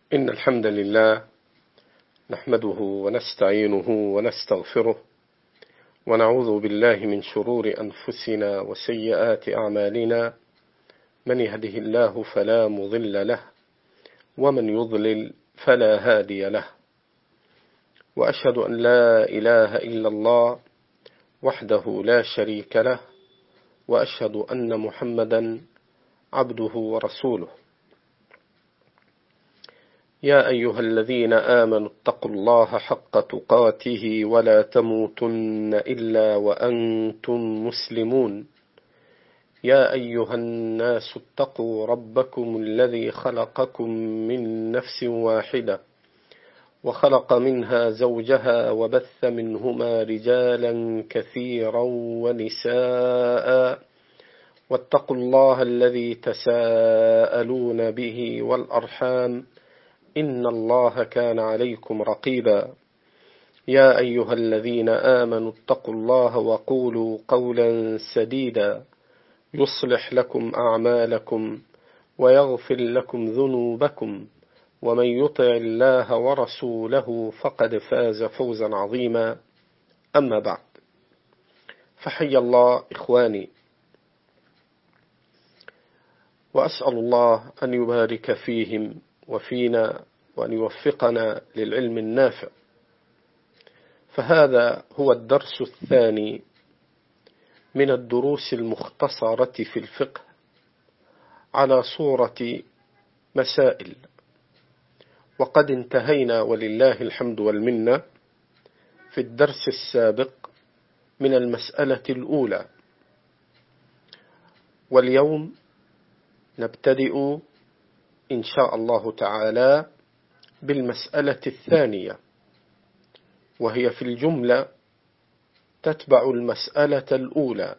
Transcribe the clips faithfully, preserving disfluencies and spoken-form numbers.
إن الحمد لله نحمده ونستعينه ونستغفره ونعوذ بالله من شرور أنفسنا وسيئات أعمالنا، من يهده الله فلا مضل له ومن يضلل فلا هادي له، وأشهد أن لا إله إلا الله وحده لا شريك له، وأشهد أن محمدا عبده ورسوله. يا أيها الذين آمنوا اتقوا الله حق تقاته ولا تموتن إلا وأنتم مسلمون. يا أيها الناس اتقوا ربكم الذي خلقكم من نفس واحدة وخلق منها زوجها وبث منهما رجالا كثيرا ونساء، واتقوا الله الذي تساءلون به والأرحام إن الله كان عليكم رقيبا. يا أيها الذين آمنوا اتقوا الله وقولوا قولا سديدا يصلح لكم أعمالكم ويغفر لكم ذنوبكم، ومن يطع الله ورسوله فقد فاز فوزا عظيما. أما بعد، فحي الله إخواني، وأسأل الله أن يبارك فيهم وفينا وأن يوفقنا للعلم النافع. فهذا هو الدرس الثاني من الدروس المختصرة في الفقه على صورة مسائل، وقد انتهينا ولله الحمد والمنة في الدرس السابق من المسألة الأولى، واليوم نبتدئ إن شاء الله تعالى بالمسألة الثانية، وهي في الجملة تتبع المسألة الأولى،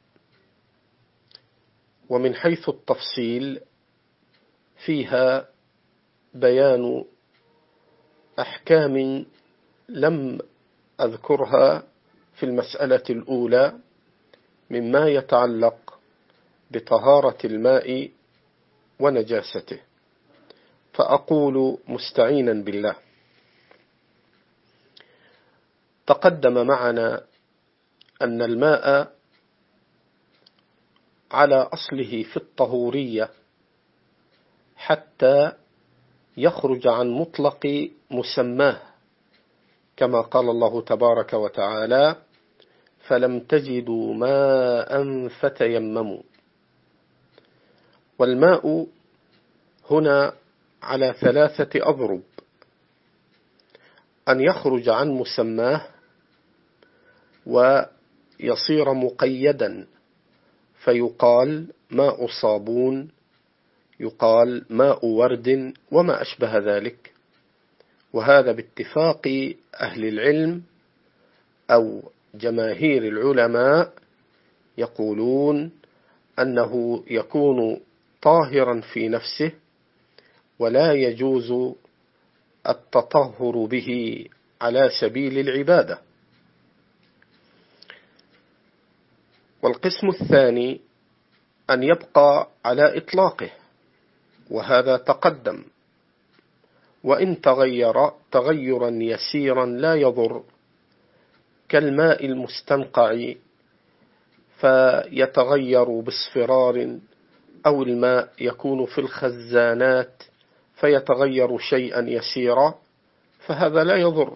ومن حيث التفصيل فيها بيان أحكام لم أذكرها في المسألة الأولى مما يتعلق بطهارة الماء ونجاسته، فأقول مستعينا بالله. تقدم معنا أن الماء على أصله في الطهورية حتى يخرج عن مطلق مسماه، كما قال الله تبارك وتعالى: فلم تجدوا ماء فتيمموا. والماء هنا على ثلاثة أضرب: أن يخرج عن مسماه ويصير مقيدا، فيقال ماء صابون، يقال ماء ورد وما أشبه ذلك. وهذا باتفاق أهل العلم أو جماهير العلماء يقولون أنه يكون طاهرا في نفسه ولا يجوز التطهر به على سبيل العبادة. والقسم الثاني أن يبقى على إطلاقه، وهذا تقدم، وإن تغير تغيرا يسيرا لا يضر، كالماء المستنقع فيتغير باصفرار، أو الماء يكون في الخزانات فيتغير شيئا يسيرا، فهذا لا يضر،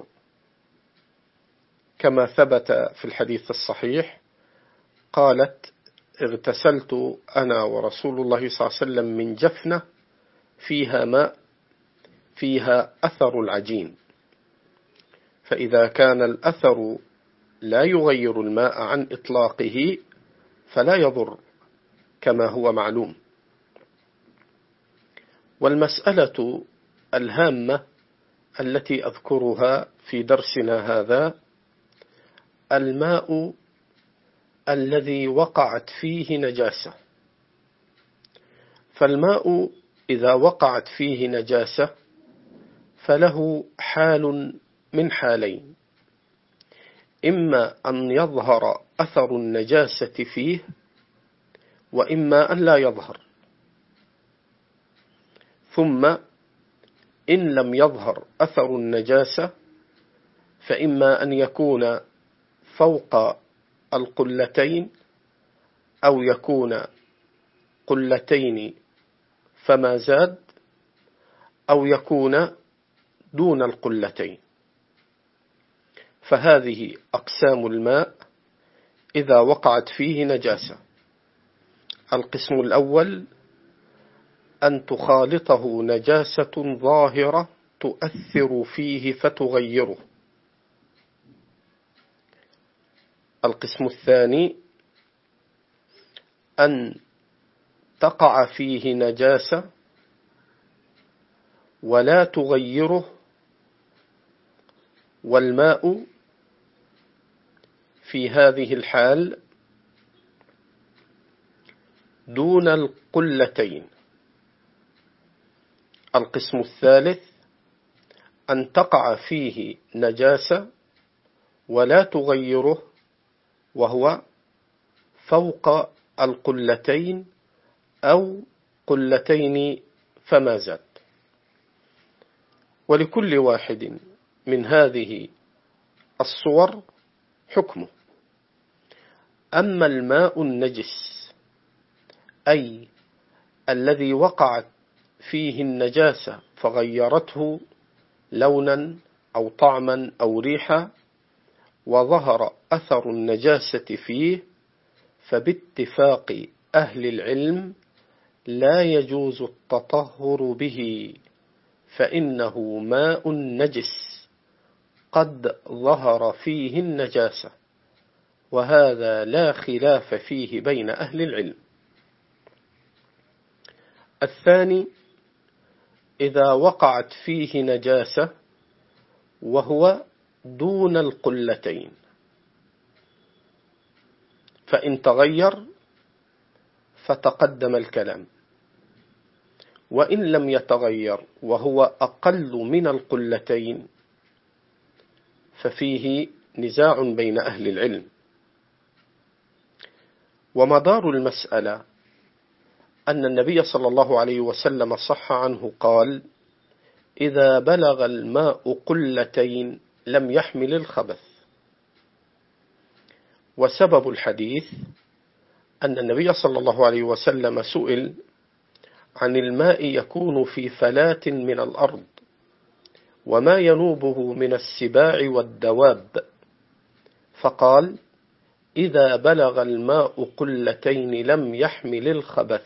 كما ثبت في الحديث الصحيح: قالت: اغتسلت أنا ورسول الله صلى الله عليه وسلم من جفنة فيها ماء فيها أثر العجين. فإذا كان الأثر لا يغير الماء عن إطلاقه فلا يضر، كما هو معلوم. والمسألة الهامة التي أذكرها في درسنا هذا: الماء الذي وقعت فيه نجاسة. فالماء إذا وقعت فيه نجاسة فله حال من حالين: إما أن يظهر أثر النجاسة فيه، وإما أن لا يظهر. ثم إن لم يظهر أثر النجاسة فإما أن يكون فوق القلتين أو يكون قلتين فما زاد أو يكون دون القلتين. فهذه أقسام الماء إذا وقعت فيه نجاسة. القسم الأول أن تخالطه نجاسة ظاهرة تؤثر فيه فتغيره. القسم الثاني أن تقع فيه نجاسة ولا تغيره، والماء في هذه الحال دون القلتين. القسم الثالث أن تقع فيه نجاسة ولا تغيره، وهو فوق القلتين أو قلتين فما زاد. ولكل واحد من هذه الصور حكمه. أما الماء النجس أي الذي وقعت فيه النجاسة فغيرته لونا أو طعما أو ريحا وظهر أثر النجاسة فيه، فباتفاق أهل العلم لا يجوز التطهر به، فإنه ماء نجس قد ظهر فيه النجاسة، وهذا لا خلاف فيه بين أهل العلم. الثاني إذا وقعت فيه نجاسة وهو دون القلتين، فإن تغير فتقدم الكلام، وإن لم يتغير وهو أقل من القلتين ففيه نزاع بين أهل العلم. ومدار المسألة أن النبي صلى الله عليه وسلم صح عنه قال: إذا بلغ الماء قلتين لم يحمل الخبث. وسبب الحديث أن النبي صلى الله عليه وسلم سئل عن الماء يكون في فلاة من الأرض وما ينوبه من السباع والدواب، فقال: إذا بلغ الماء قلتين لم يحمل الخبث.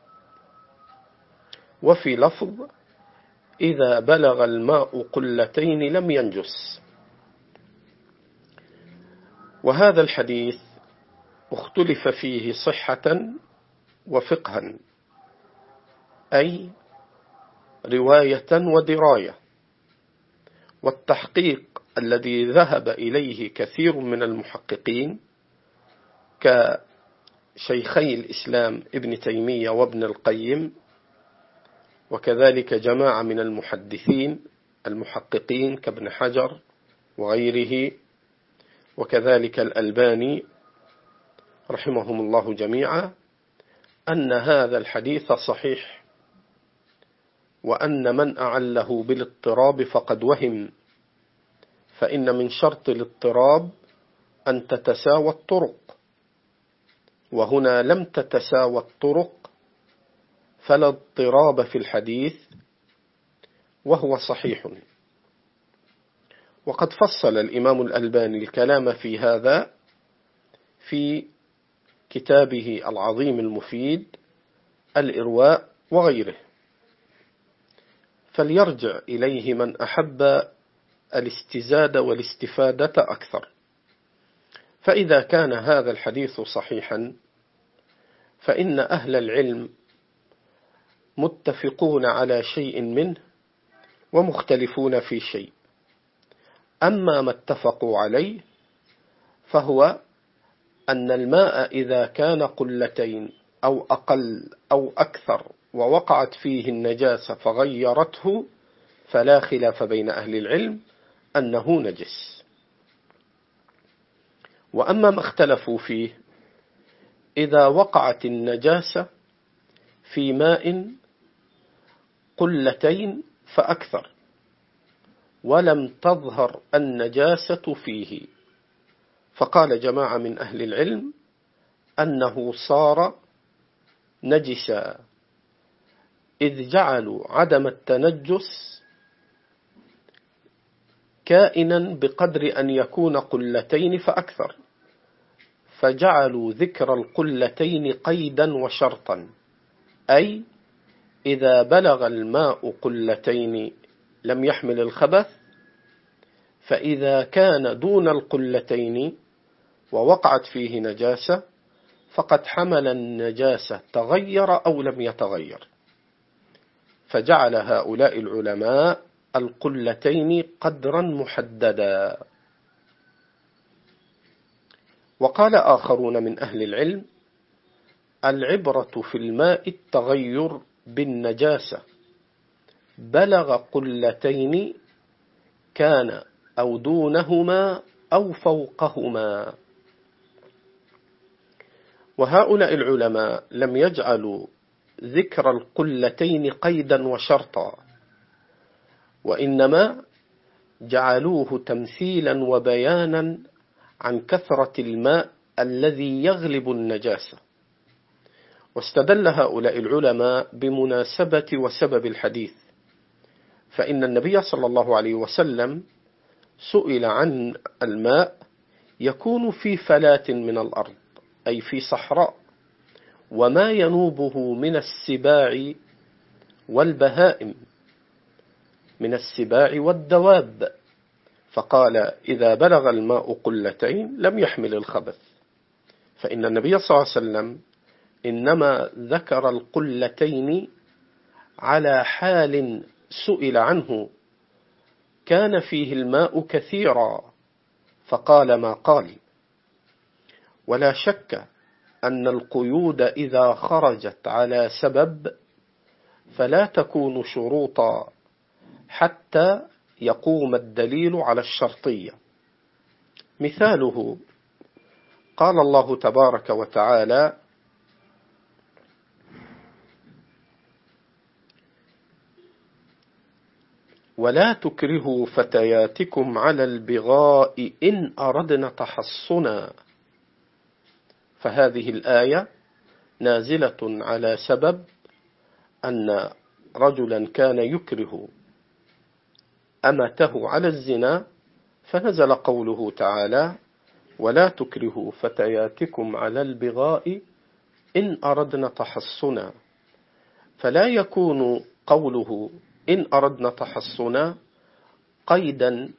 وفي لفظ: إذا بلغ الماء قلتين لم ينجس. وهذا الحديث اختلف فيه صحة وفقها، أي رواية ودراية. والتحقيق الذي ذهب إليه كثير من المحققين كشيخي الإسلام ابن تيمية وابن القيم، وكذلك جماعة من المحدثين المحققين كابن حجر وغيره، وكذلك الألباني رحمهم الله جميعا، أن هذا الحديث صحيح، وأن من أعله بالاضطراب فقد وهم، فإن من شرط الاضطراب أن تتساوى الطرق، وهنا لم تتساوى الطرق فلا اضطراب في الحديث، وهو صحيح. وقد فصل الإمام الألباني الكلام في هذا في كتابه العظيم المفيد الإرواء وغيره، فليرجع إليه من أحب الاستزاد والاستفادة أكثر. فإذا كان هذا الحديث صحيحا فإن أهل العلم متفقون على شيء منه ومختلفون في شيء. أما ما اتفقوا عليه فهو أن الماء إذا كان قلتين أو أقل أو أكثر ووقعت فيه النجاسة فغيرته فلا خلاف بين أهل العلم أنه نجس. وأما ما اختلفوا فيه إذا وقعت النجاسة في ماء قلتين فأكثر، ولم تظهر النجاسة فيه. فقال جماعة من أهل العلم أنه صار نجسا، إذ جعلوا عدم التنجس كائنا بقدر أن يكون قلتين فأكثر، فجعلوا ذكر القلتين قيدا وشرطا، أي إذا بلغ الماء قلتين لم يحمل الخبث، فإذا كان دون القلتين ووقعت فيه نجاسة فقد حمل النجاسة تغير أو لم يتغير. فجعل هؤلاء العلماء القلتين قدرا محددا. وقال آخرون من أهل العلم العبرة في الماء التغير بالنجاسة، بلغ قلتين كان أو دونهما أو فوقهما. وهؤلاء العلماء لم يجعلوا ذكر القلتين قيدا وشرطا، وإنما جعلوه تمثيلا وبيانا عن كثرة الماء الذي يغلب النجاسة. واستدل هؤلاء العلماء بمناسبة وسبب الحديث، فإن النبي صلى الله عليه وسلم سئل عن الماء يكون في فلاة من الأرض، أي في صحراء، وما ينوبه من السباع والبهائم، من السباع والدواب، فقال إذا بلغ الماء قلتين لم يحمل الخبث. فإن النبي صلى الله عليه وسلم إنما ذكر القلتين على حال سئل عنه كان فيه الماء كثيرا فقال ما قال. ولا شك أن القيود إذا خرجت على سبب فلا تكون شروطا حتى يقوم الدليل على الشرطية. مثاله قال الله تبارك وتعالى ولا تكرهوا فتياتكم على البغاء إن أردنا تحصنا. فهذه الآية نازلة على سبب أن رجلا كان يكره أمته على الزنا، فنزل قوله تعالى ولا تكرهوا فتياتكم على البغاء إن أردنا تحصنا. فلا يكون قوله إن أردنا تحصنا قيدا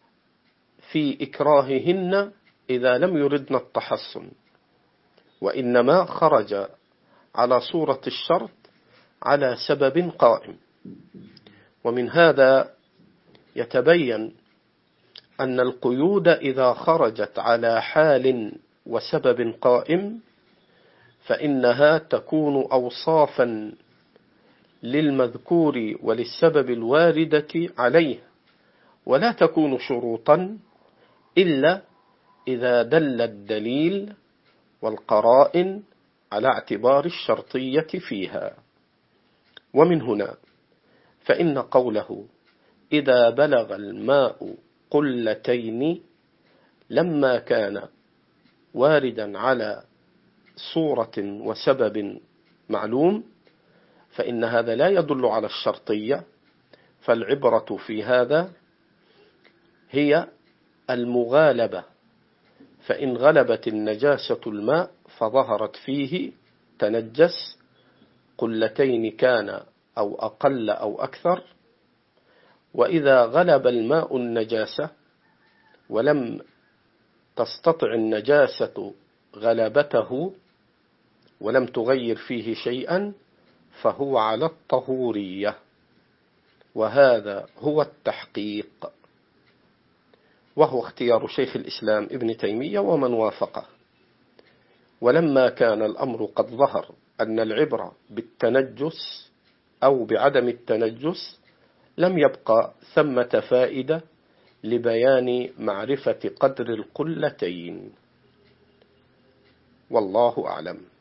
في إكراههن إذا لم يردن التحصن، وإنما خرج على صورة الشرط على سبب قائم. ومن هذا يتبين أن القيود إذا خرجت على حال وسبب قائم فإنها تكون أوصافا للمذكور وللسبب الواردة عليه، ولا تكون شروطا إلا إذا دل الدليل والقرائن على اعتبار الشرطية فيها. ومن هنا فإن قوله إذا بلغ الماء قلتين لما كان واردا على صورة وسبب معلوم فإن هذا لا يدل على الشرطية، فالعبرة في هذا هي المغالبة، فإن غلبت النجاسة الماء فظهرت فيه تنجس قلتين كان أو أقل أو أكثر، وإذا غلب الماء النجاسة ولم تستطع النجاسة غلبته ولم تغير فيه شيئا فهو على الطهورية، وهذا هو التحقيق، وهو اختيار شيخ الإسلام ابن تيمية ومن وافقه. ولما كان الأمر قد ظهر أن العبرة بالتنجس أو بعدم التنجس لم يبقى ثمة فائدة لبيان معرفة قدر القلتين، والله أعلم.